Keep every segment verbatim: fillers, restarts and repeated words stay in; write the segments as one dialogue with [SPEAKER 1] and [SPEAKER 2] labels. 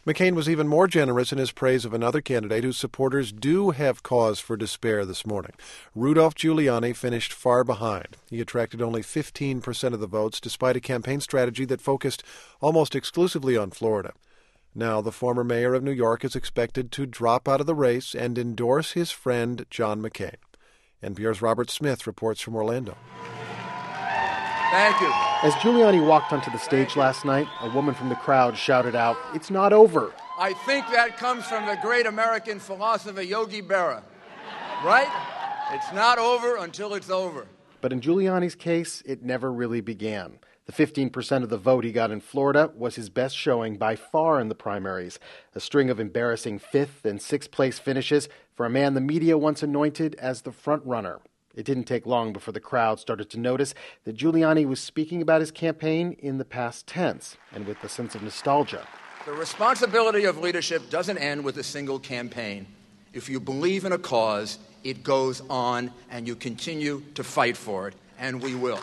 [SPEAKER 1] McCain was even more generous in his praise of another candidate whose supporters do have cause for despair this morning. Rudolph Giuliani finished far behind. He attracted only fifteen percent of the votes, despite a campaign strategy that focused almost exclusively on Florida. Now, the former mayor of New York is expected to drop out of the race and endorse his friend John McCain. N P R's Robert Smith reports from Orlando.
[SPEAKER 2] Thank you.
[SPEAKER 3] As Giuliani walked onto the stage last night, a woman from the crowd shouted out, "It's not over."
[SPEAKER 2] I think that comes from the great American philosopher Yogi Berra, right? It's not over until it's over.
[SPEAKER 3] But in Giuliani's case, it never really began. The fifteen percent of the vote he got in Florida was his best showing by far in the primaries, a string of embarrassing fifth and sixth place finishes for a man the media once anointed as the front runner. It didn't take long before the crowd started to notice that Giuliani was speaking about his campaign in the past tense and with a sense of nostalgia.
[SPEAKER 2] The responsibility of leadership doesn't end with a single campaign. If you believe in a cause, it goes on and you continue to fight for it, and we will.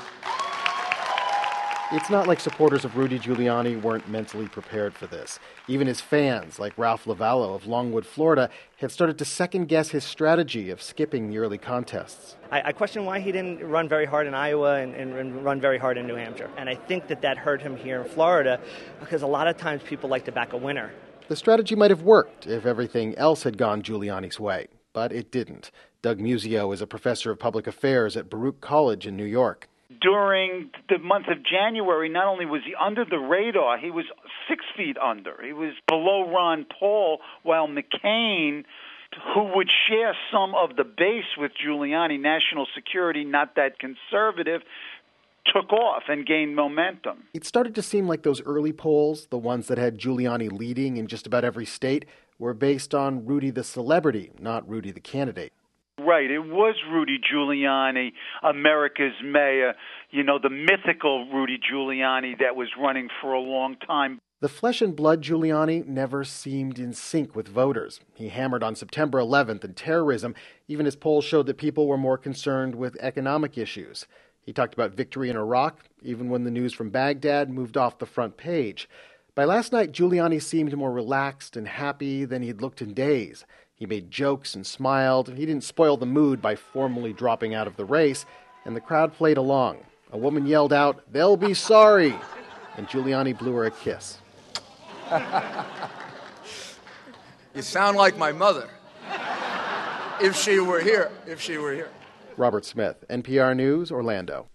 [SPEAKER 3] It's not like supporters of Rudy Giuliani weren't mentally prepared for this. Even his fans, like Ralph Lavallo of Longwood, Florida, have started to second-guess his strategy of skipping the early contests.
[SPEAKER 4] I, I question why he didn't run very hard in Iowa and, and, and run very hard in New Hampshire. And I think that that hurt him here in Florida because a lot of times people like to back a winner.
[SPEAKER 3] The strategy might have worked if everything else had gone Giuliani's way, but it didn't. Doug Musio is a professor of public affairs at Baruch College in New York.
[SPEAKER 5] During the month of January, not only was he under the radar, he was six feet under. He was below Ron Paul, while McCain, who would share some of the base with Giuliani, national security, not that conservative, took off and gained momentum.
[SPEAKER 3] It started to seem like those early polls, the ones that had Giuliani leading in just about every state, were based on Rudy the celebrity, not Rudy the candidate.
[SPEAKER 5] Right. It was Rudy Giuliani, America's mayor, you know, the mythical Rudy Giuliani that was running for a long time.
[SPEAKER 3] The flesh and blood Giuliani never seemed in sync with voters. He hammered on September eleventh and terrorism, even as polls showed that people were more concerned with economic issues. He talked about victory in Iraq, even when the news from Baghdad moved off the front page. By last night, Giuliani seemed more relaxed and happy than he'd looked in days. He made jokes and smiled. He didn't spoil the mood by formally dropping out of the race, and the crowd played along. A woman yelled out, "They'll be sorry," and Giuliani blew her a kiss.
[SPEAKER 2] You sound like my mother. If she were here, if she were here.
[SPEAKER 3] Robert Smith, N P R News, Orlando.